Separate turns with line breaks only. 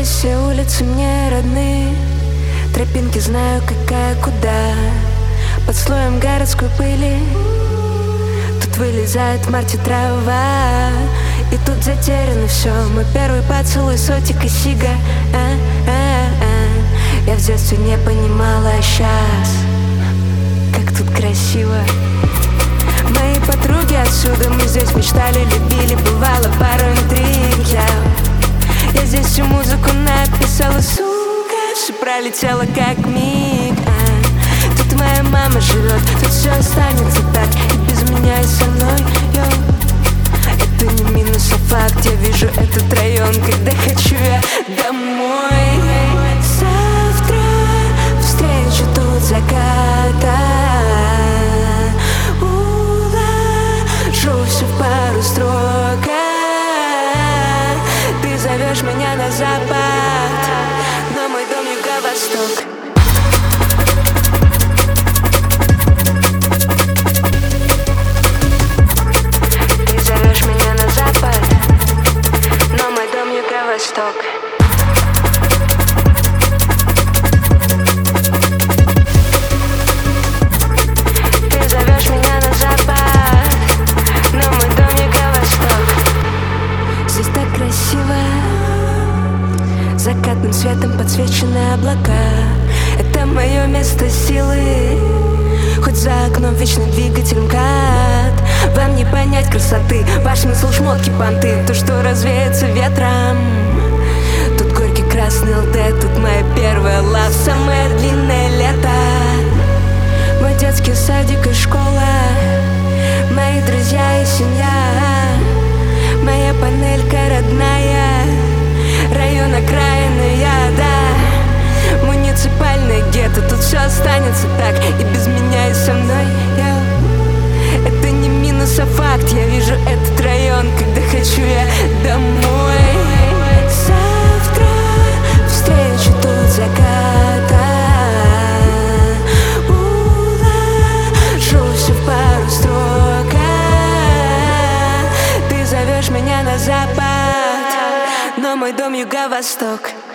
все улицы мне родны, тропинки знаю, какая куда. Под слоем городской пыли тут вылезает в марте трава. И тут затеряно все, мой первый поцелуй, сотик и сига. Я в детстве не понимала, а щас как тут красиво. Мои подруги отсюда, мы здесь мечтали, любили, бывало пару интриг. Я здесь всю музыку написала, сука, все пролетело как миг. Тут моя мама живет, тут все останется так, и без меня, и со мной, это не минус, а факт. Я вижу этот район, когда хочу я домой. Завтра встречу тут заката, уложу все в пару строк. Ты зовешь меня на запад, но мой дом юго-восток. Восток. Ты зовешь меня на запад, но мой дом юго-восток. Здесь так красиво, закатным светом подсвечены облака. Это мое место силы, хоть за окном вечный двигатель МКАД. Вам не понять красоты, ваш смысл шмотки, понты, то, что развеется ветром. Тут горький красный ЛД, тут моя первая лав, самое длинное лето. Мой детский садик и школа, мои друзья и семья. Моя панелька родная, район окраины, да. Муниципальное гетто, тут все останется так, и без меня, и со мной, это не минус, а факт. Я вижу этот район, когда хочу я домой. Завтра встречу тут заката, уложу все в пару строк. Ты зовешь меня на запад, но мой дом юго-восток.